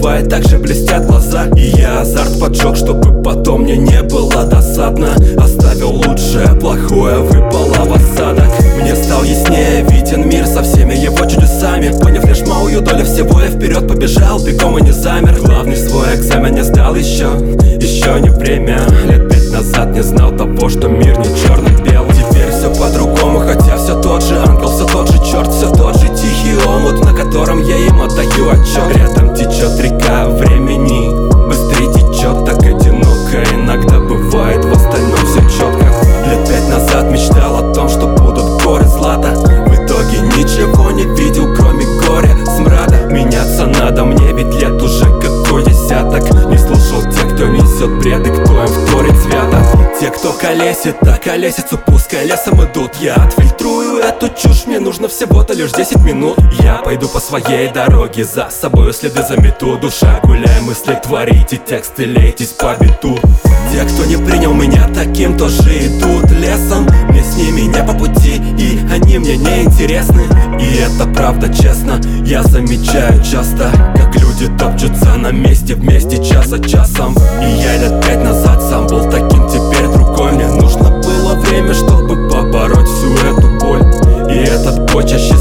бывает, так же блестят глаза. И я азарт поджег, чтобы потом мне не было досадно. Оставил лучшее, плохое выпало в осадок. Мне стал яснее виден мир со всеми его чудесами. Поняв лишь малую долю всего, я вперед побежал, бегом и не замер. Главный свой экзамен не сдал еще не время. Лет 5 назад не знал того, что мир не черно-белый. Теперь все по-другому, хотя все тот же ангел, все тот же черт, все тот же тихий омут, на котором я им отдаю отчет. Рядом течет река времени, быстрее течет, так одиноко иногда бывает, в остальном все четко. Лет 5 назад мечтал о том, что будут горы злата. В итоге ничего не видел, кроме горя, смрада. Меняться надо, мне ведь лет уже какой десяток. Не слушал тех, кто несет бред и кто им вторит свято. Те, кто колесит, так колесицу пускай лесом идут. Я отфильтрую эту чушь, мне нужно всего-то лишь 10 минут. Я пойду по своей дороге, за собой следы замету. Душа гуляй, мысли творите, тексты лейтесь по биту. Те, кто не принял меня таким, тоже идут лесом. Мне с ними не по пути, и они мне не интересны. И это правда, честно, я замечаю часто, как люди топчутся на месте вместе час за часом. И я лет 5 назад сам был таким, теперь другой. Мне нужно было время, чтобы побороть всю эту боль. И этот бой чаще